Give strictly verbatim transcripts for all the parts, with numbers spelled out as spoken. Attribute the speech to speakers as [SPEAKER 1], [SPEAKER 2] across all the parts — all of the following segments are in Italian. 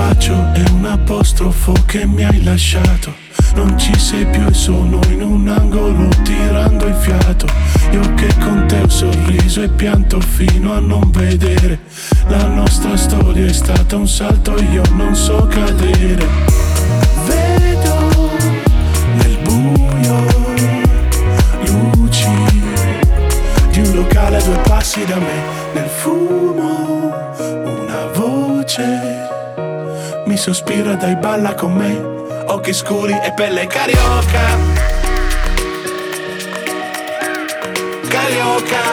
[SPEAKER 1] bacio è un apostrofo che mi hai lasciato. Non ci sei più e sono in un angolo tirando il fiato. Io che con te ho sorriso e pianto fino a non vedere. La nostra storia è stata un salto, io non so cadere. Vedo nel buio luci di un locale a due passi da me. Nel fumo una voce mi sospira, dai balla con me. Occhi scuri e pelle carioca, carioca.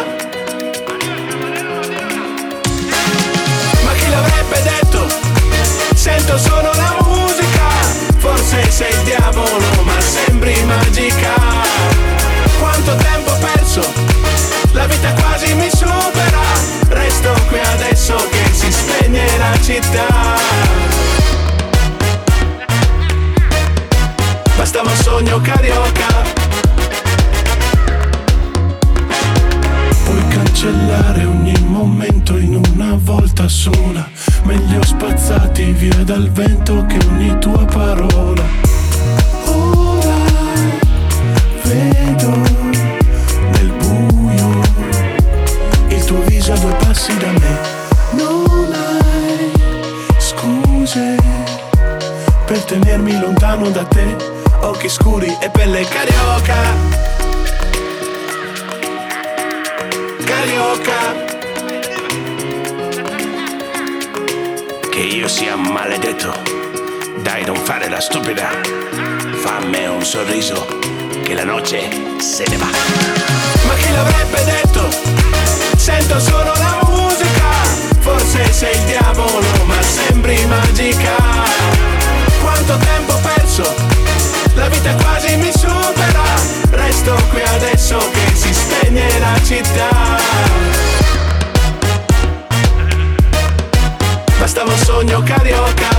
[SPEAKER 1] Ma chi l'avrebbe detto? Sento solo la musica. Forse sei il diavolo ma sembri magica. Quanto tempo perso, la vita quasi mi supera. Resto qui adesso che si spegne la città. Bastava un sogno carioca. Puoi cancellare ogni momento in una volta sola. Meglio spazzati via dal vento che ogni tua parola. Ora vedo nel buio il tuo viso a due passi da me. Non hai scuse per tenermi lontano da te. Occhi scuri e pelle carioca, carioca. Che io sia maledetto, dai non fare la stupida. Fammi un sorriso, che la notte se ne va. Ma chi l'avrebbe detto? Sento solo la musica. Forse sei il diavolo ma sembri magica. Quanto tempo perso, la vita quasi mi supera. Resto qui adesso che si spegne la città. Bastava un sogno carioca.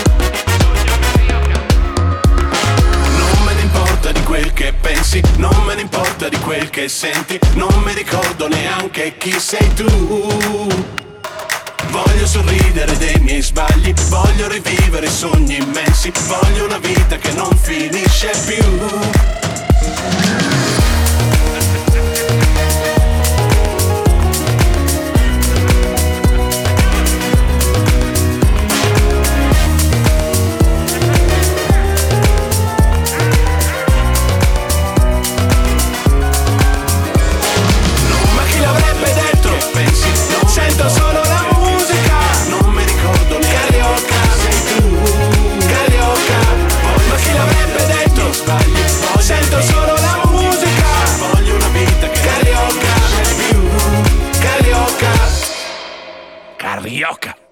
[SPEAKER 1] Non me ne importa di quel che pensi, non me ne importa di quel che senti. Non mi ricordo neanche chi sei tu. Voglio sorridere dei miei sbagli, voglio rivivere sogni immensi, voglio una vita che non finisce più. Ma chi l'avrebbe detto? Pensi, no, sento solo la sento solo la musica. Voglio una vita che carioca, più carioca, carioca.